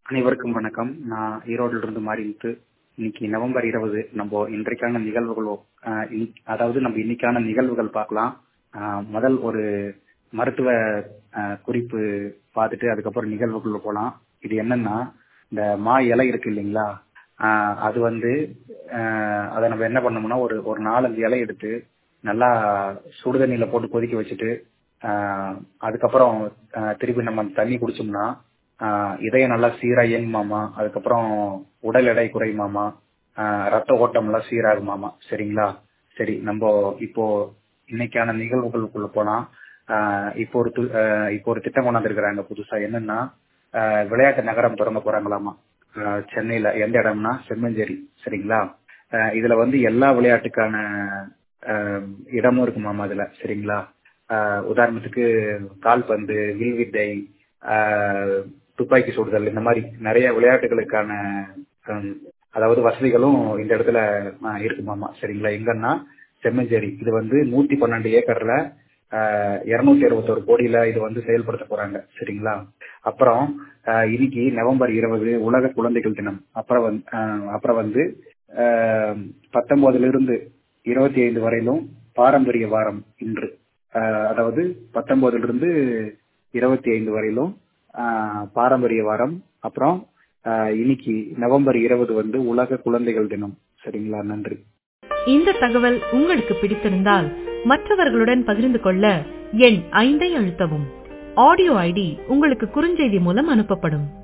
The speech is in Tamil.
அனைவருக்கும் வணக்கம். நான் ஈரோடுல இருந்து மாறிமுத்து. இன்னைக்கு நவம்பர் 20 நம்ம இன்றைக்கான நிகழ்வுகள் அதாவது நம்ம இன்னைக்கான நிகழ்வுகள் பார்க்கலாம். முதல் ஒரு மருத்துவ குறிப்பு பார்த்துட்டு அதுக்கப்புறம் நிகழ்வுக்குள்ள போலாம். இது என்னன்னா, இந்த மா இலை இருக்கு இல்லைங்களா, அது வந்து அதை நம்ம என்ன பண்ணோம்னா ஒரு 4-5 இலை எடுத்து நல்லா சுடுதண்ணியில போட்டு கொதிக்க வச்சுட்டு அதுக்கப்புறம் திருப்பி நம்ம தண்ணி குடிச்சோம்னா இதயம் நல்லா சீரா இயங்குமாமா. அதுக்கப்புறம் உடல் எடை குறையுமாமா. ரத்த ஓட்டம் எல்லாம் சீராகுமாமா. சரிங்களா? சரி, நம்ம இப்போ இன்னைக்கான நிகழ்வுகளுக்குள்ள போலாம். இப்போ ஒரு திட்டம் கொண்டாந்துருக்கிறாங்க புதுசா. என்னன்னா, விளையாட்டு நகரம் தொடங்க போறாங்களாமா சென்னையில. எந்த இடம்னா செம்மஞ்சேரி. சரிங்களா? இதுல வந்து எல்லா விளையாட்டுக்கான இடமும் இருக்குமாமா இதுல. சரிங்களா? உதாரணத்துக்கு கால்பந்து, வில்வித்தை, துப்பாக்கி சுடுதல், இந்த மாதிரி நிறைய விளையாட்டுகளுக்கான அதாவது வசதிகளும் இந்த இடத்துல இருக்குமாமா. சரிங்களா? எங்கன்னா செம்மஞ்சேரி. இது வந்து 112 ஏக்கர்ல 261 கோடியில இது வந்து செயல்படுத்த போறாங்க. சரிங்களா? அப்புறம் இன்னைக்கு நவம்பர் 20 உலக குழந்தைகள் தினம். அப்புறம் வந்து 19 25 வரையிலும் பாரம்பரிய வாரம் இன்று. அதாவது 19 25 வரையிலும் பாரம்பரிய வாரம். அப்புறம் இன்னைக்கு நவம்பர் 20 வந்து உலக குழந்தைகள் தினம். சரிங்களா? நன்றி. இந்த தகவல் உங்களுக்கு பிடித்திருந்தால் மற்றவர்களுடன் பகிர்ந்து கொள்ள எண் 5 அழுத்தவும். ஆடியோ ஐடி உங்களுக்கு குறுஞ்செய்தி மூலம் அனுப்பப்படும்.